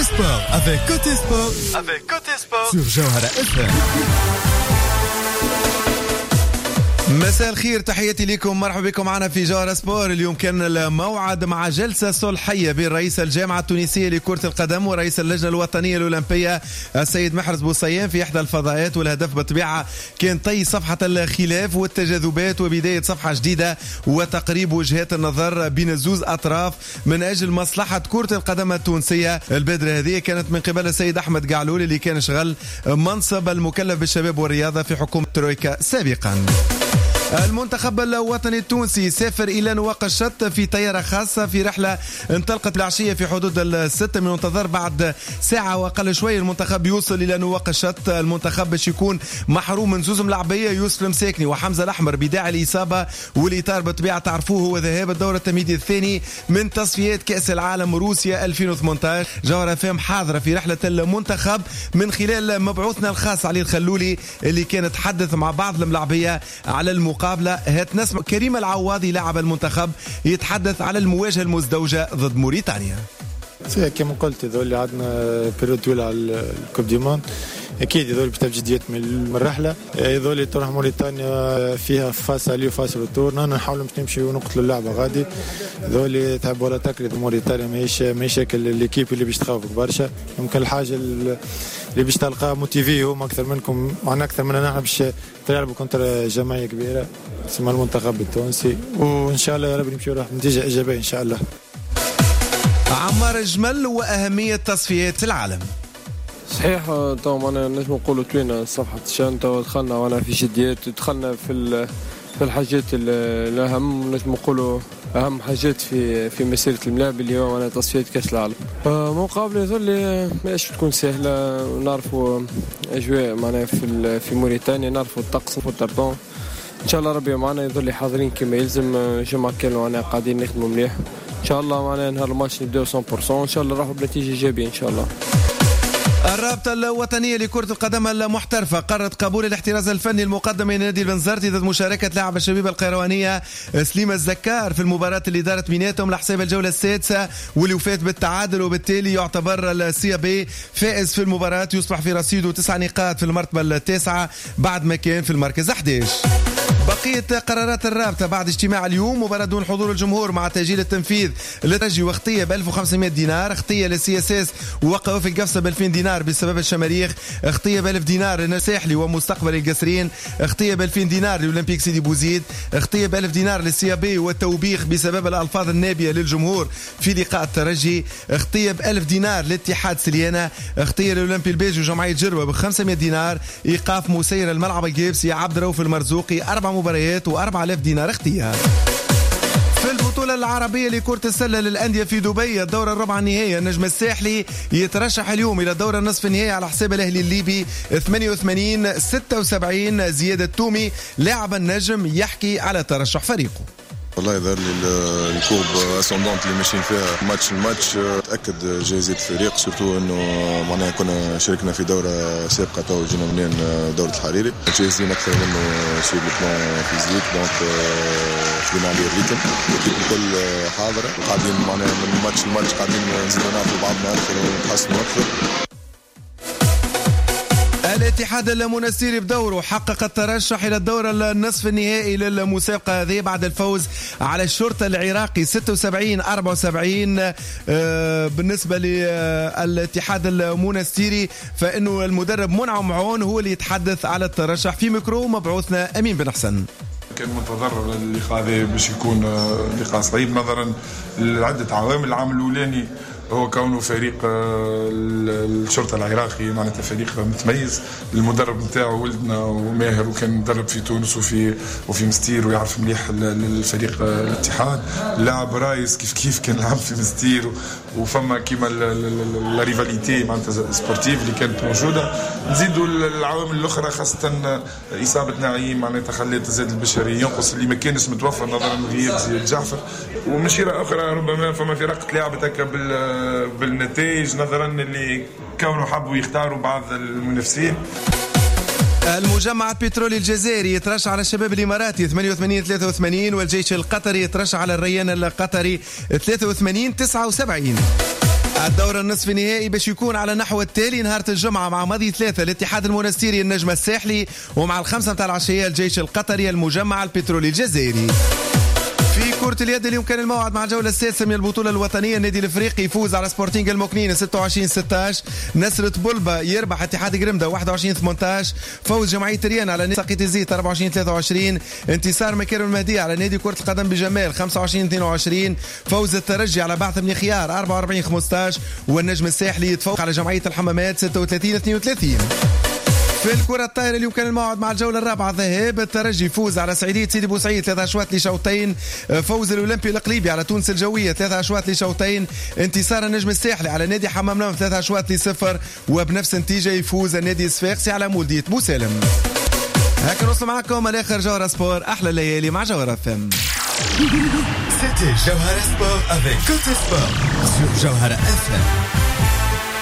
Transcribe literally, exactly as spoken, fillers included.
Côté Sport avec Côté Sport avec Côté Sport sur Jawhara إف إم. مساء الخير، تحياتي لكم، مرحبا بكم معنا في جوهرة سبور. اليوم كان الموعد مع جلسة صلحية بين رئيس الجامعة التونسية لكرة القدم ورئيس اللجنة الوطنية الأولمبية السيد محرز بوصيان في إحدى الفضاءات، والهدف بالطبيعة كان طي صفحة الخلاف والتجاذبات وبداية صفحة جديدة وتقريب وجهات النظر بين الزوز أطراف من أجل مصلحة كرة القدم التونسية. البادرة هذه كانت من قبل السيد أحمد قعلول اللي كان شغل منصب المكلف بالشباب والرياضة في حكومة ترويكا سابقا. المنتخب الوطني التونسي سافر إلى نواقشط في طيارة خاصة في رحلة انطلقت العشية في حدود الستة من انتظار. بعد ساعة وأقل شوي المنتخب يوصل إلى نواقشط. المنتخب باش يكون محروم من زوز ملاعبية، يوسف المساكني وحمزة الأحمر بداعي الإصابة، والإطار بالطبيعة تعرفوه هو ذهاب الدور التمهيدي الثاني من تصفيات كأس العالم روسيا ألفين وثمانية عشر. جوهرة فام حاضرة في رحلة المنتخب من خلال مبعوثنا الخاص علي الخلولي اللي كان تحدث مع بعض الملاعبية على المقابلة. هات نسمع كريم العواضي لاعب المنتخب يتحدث على المواجهة المزدوجة ضد موريتانيا. كما قلت هذول اللي عندنا بيريود طويلة على الكوب دي موند، اكيد هذول بتبدا جديات من الرحله. هذول اللي تروح موريتانيا فيها فاس علي وفاس التور، انا نحاول نمشي ونقتلوا اللعبه غادي. هذول تعب ولا تكرد موريتانيا ماهيش ماهيش الليكيب اللي باش تخوفك برشا. يمكن الحاجه اللي باش تلقاها موتيفي هم اكثر منكم، معنا اكثر مننا نحن باش تلعبوا كونتر جماعيه كبيره اسمها المنتخب التونسي، وان شاء الله يا رب نمشيو راح نتيجه ايجابيه ان شاء الله. عمار الجمل وأهمية تصفيات العالم. صحيح، طبعا أنا نجم نقول توينا صفحة الشان، دخلنا وانا في جديات، دخلنا في في الحاجات الأهم، نجم نقولوا أهم حاجات في في مسيرة الملاعب اليوم أنا تصفيات كأس العالم. مقابلة يظل ماش تكون سهلة، نعرفوا أجواء معنا في في موريتانيا، نعرفوا الطقس والترطون. إن شاء الله ربي معنا يظل حاضرين كما يلزم. جمعة كانوا معنا قاعدين نخدموا مليح. إن شاء الله معنا نهار الماتش نبداو مية بالمية، إن شاء الله نروحوا بنتيجة إيجابية إن شاء الله. الرابطة الوطنية لكرة القدم المحترفة قررت قبول الاحتراز الفني المقدم من نادي البنزرتي ضد مشاركة لاعب الشبيبة القيروانية سليم الزكار في المباراة اللي دارت بيناتهم لحساب الجولة السادسة واللي وفات بالتعادل، وبالتالي يعتبر السي بي فائز في المباراة، يصبح في رصيده تسع نقاط في المرتبة التاسعة بعد ما كان في المركز أحد عشر. بقية قرارات الرابطة بعد اجتماع اليوم: مباراة دون حضور الجمهور مع تأجيل التنفيذ للترجي واختية ب ألف وخمسمائة دينار، اختية للسي اس اس ووقفوا في القفصة ب ألفين دينار بسبب الشماريخ، اختية ب ألف دينار للساحلي ومستقبل القصرين، اختية ب ألفين دينار للأولمبيك سيدي بوزيد، اختية ب ألف دينار للسي بي والتوبيخ بسبب الألفاظ النابية للجمهور في لقاء الترجي، اختية ب ألف دينار لاتحاد سليانة، اختية للأولمبي البيج وجمعية جروة ب خمسمائة دينار، ايقاف مسير الملعب الجيبسي عبد الرؤوف المرزوقي أربع مباريات وأربعة آلاف دينار اختيار. في البطولة العربية لكرة السلة للأندية في دبي الدورة الربع النهائية، النجم الساحلي يترشح اليوم إلى الدورة النصف النهائي على حساب الأهلي الليبي ثمانية وثمانين ستة وسبعين. زياد التومي لاعب النجم يحكي على ترشح فريقه. والله يظهر لي الكوب اسوندونت اللي ماشيين فيها ماتش الماتش تاكد جاهزيه الفريق، سورتو انه معناها كنا شاركنا في دوره سابقه تو جينا منين دوره الحريري، جاهزين اكثر منه سي البلان فيزيك، دونك خدينا عليه الريتم الكل حاضره، قاعدين معناها من ماتش لماتش قاعدين نزيدوا نعرفوا بعضنا اكثر ونتحسنوا اكثر. الاتحاد المنستيري بدوره حقق الترشح إلى الدور النصف النهائي للمسابقة هذه بعد الفوز على الشرطة العراقي ستة وسبعين أربعة وسبعين. بالنسبة للاتحاد المنستيري فإنه المدرب منعم عون هو اللي يتحدث على الترشح في ميكرو مبعوثنا أمين بن حسن. كان منتظر اللقاء هذا باش يكون لقاء صعيب نظرا لعدة عوامل. العامل الأولاني هو كونه فريق الشرطة العراقي، معناتها فريق متميز، المدرب نتاعو ولدنا وماهر وكان مدرب في تونس وفي وفي مستير ويعرف مليح الفريق الاتحاد. اللاعب رايس كيف كيف كان لعب في مستير، وفما كيما لا ريفاليتي معناتها سبورتيف اللي كانت موجودة. نزيدوا العوامل الأخرى خاصة إصابة نعيم معناتها خلت الزاد البشري ينقص اللي ما كانش متوفر نظرا لغياب زياد جعفر. ومشيرة أخرى ربما فما فرق تلعبت هكا بالنتائج نظرا اللي كانوا حبوا يختاروا بعض المنافسين. المجمع البترولي الجزائري يترشح على الشباب الإماراتي ثمانية وثمانين ثلاثة وثمانين، والجيش القطري يترشح على الريان القطري ثلاثة وثمانين تسعة وسبعين. الدور النصف النهائي باش يكون على النحو التالي نهار الجمعة مع ماضي ثلاثة الاتحاد المنستيري النجم الساحلي، ومع الخمسة متاع العشية الجيش القطري المجمع البترولي الجزائري. في كرة اليد اليوم كان الموعد مع الجولة السادسة من البطولة الوطنية. النادي الافريقي يفوز على سبورتينغ المكنين ستة وعشرين ستة عشر. نصرة بولبا يربح اتحاد قرمدة واحد وعشرين ثمانية عشر. فوز جمعية ريان على نادي ساقيت الزيت أربعة وعشرين ثلاثة وعشرين. انتصار مكارم المهدية على نادي كرة القدم بجمال خمسة وعشرين اثنين وعشرين. فوز الترجي على بعث بن خيار أربعة وأربعين خمسة عشر. والنجم الساحلي يتفوق على جمعية الحمامات ستة وثلاثين اثنين وثلاثين. في الكرة الطايرة اليوم كان الموعد مع الجولة الرابعة ذهاب. الترجي يفوز على سعيدية سيدي بوسعيد ثلاثة أشواط لشوطين. فوز الأولمبي القليبي على تونس الجوية ثلاثة أشواط لشوطين. انتصار النجم الساحلي على نادي حمام نوم ثلاثة أشواط لصفر. وبنفس النتيجة يفوز النادي الصفاقسي على مولدية بوسالم. هكا نوصل معكم الآخر جوهرة سبور. أحلى الليالي مع جوهرة فم. C'était Jawhara Sport avec Côté Sport sur Jawhara F M.